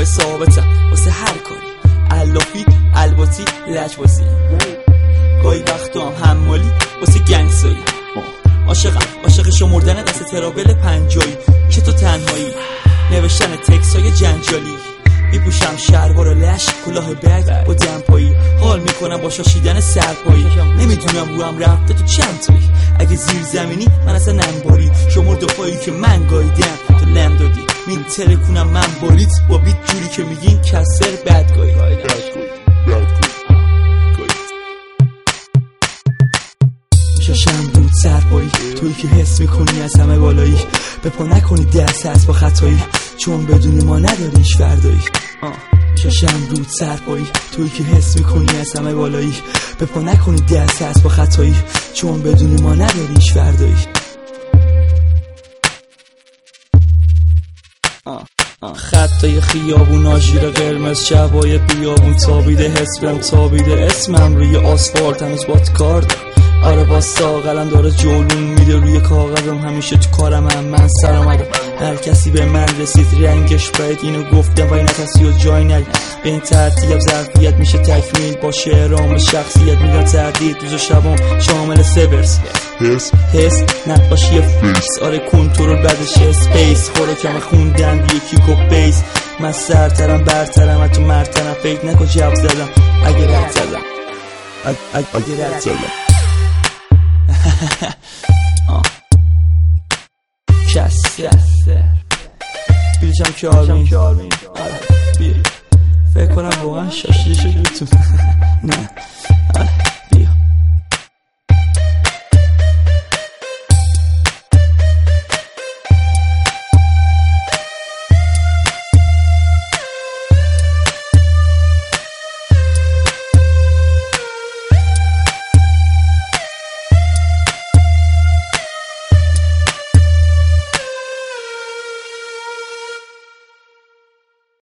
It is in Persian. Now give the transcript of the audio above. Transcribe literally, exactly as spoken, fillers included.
ثابتم واسه هر کاری، علافی الباتی لجبازی، گاهی وقتا هم حمالی واسه گنگسایی. عاشقم عاشق شمردن دست ترابل پنجایی که تو تنهایی، نوشتن تکسای جنجالی، میپوشم شلوار لش کلاه بگ با دمپایی، حال میکنم با شاشیدن سرپایی، نمیدونم رو هم رفته تو چند تایی، اگه زیر زمینی من اصلا ننباری، شمار دفایی که من گاییدم تو لم دادی، مین ترکونم من باریت با بیت جوری که میگین کسر بدگاهی. ششم بود سرپایی، تویی که حس میکنی از همه بالایی، به پا نکنی دست هست با خطایی، چون بدونی ما نداریش فردایی. ششم بود سرپایی، تویی که حس میکنی از همه بالایی، به پا نکنی دست هست با خطایی، چون بدونی ما نداریش فردایی. خطای خیابون آژیر قرمز، شبای بیابون تابیده، حسبم تابیده، اسمم روی آسفالت هنوز بات کار دارم. آره با ساغلم داره جولون میده روی کاغذم، همیشه تو کارم هم من سر آمدم، هر کسی به من رسید رنگش باید اینو گفتم و این نفسی و جای نگم، به این ترتیب ظرفیت میشه تکمیل با شعرام شخصیت، میدن تردید روز و شبام شامل سبرس حس حس نقاشی فیکس، آره کنترل بعدش اسپیس، خوراکم خوندن روی کیک و بیس، من سرترم برترم و تو مرتنم، فکر نکن جب زدم اگه رد زدم اگه رد زدم کسر بیلشم که آرمین فکر کنم واقعا شاشیده شده تو نه